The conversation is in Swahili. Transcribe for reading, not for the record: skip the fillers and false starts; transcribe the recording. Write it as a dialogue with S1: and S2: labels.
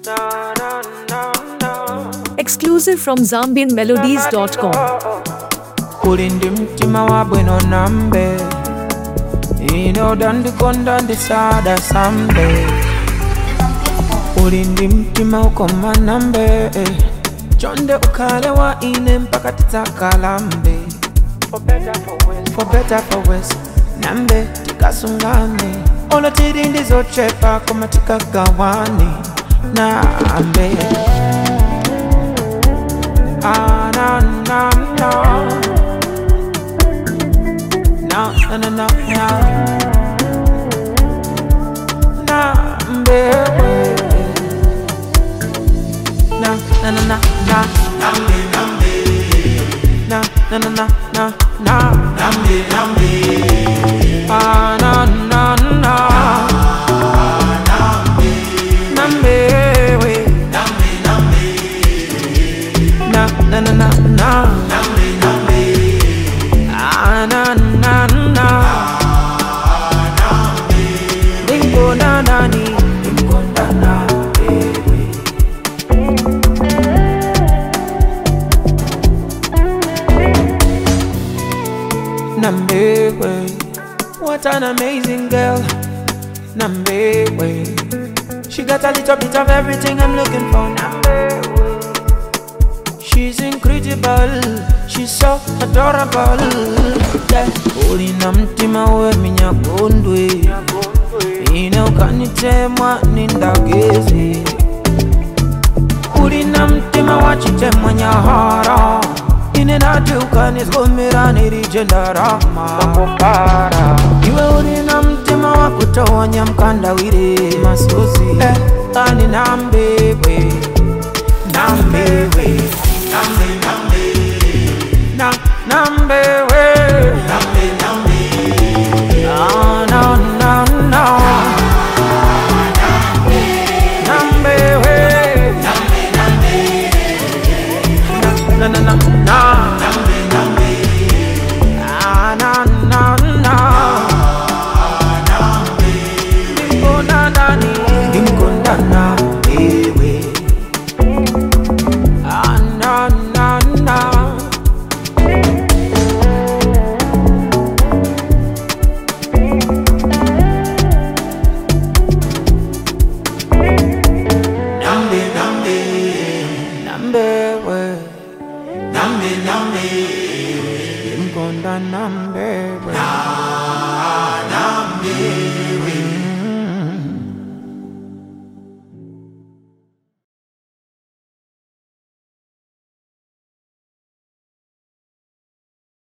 S1: Exclusive from ZambianMelodies.com.
S2: Kulindi mtima wa bwino nambe ino dandikonda ndisada sambe. Kulindi mtima ukoma nambe chonde ukale wa ine mpaka titakalambe. For better for worse nambe tikasungane. Olo tiri ndizo chepa koma tikagawani nambe. Ah, no, no, no. No, no, no, no, no. No, baby. No, no, no, no, no. No, no, no, no, no, no. Ah, no, no, no. Na na na na, ah na na na, dingo na na ni, dingo na na, Nambewe, what an amazing girl, Nambewe. She got a little bit of everything I'm looking for, Nambewe. She's incredible, she's so adorable. Yeah. Ulina mtima we minyakondwe ine ukanitemwa nindageze. Ulina mtima wachitemwa nyahara ine nati ukanizgomera nirijendarama. Iwe ulina mtima wakutowa nyamkandawire masozi ani nambewe, nambewe. Na nambe we, no no no no, nambe we, na na na na, ah na na na, dingo na na ni, dingo na na, ewe, ah na na na. Nambe, nambe, nambe,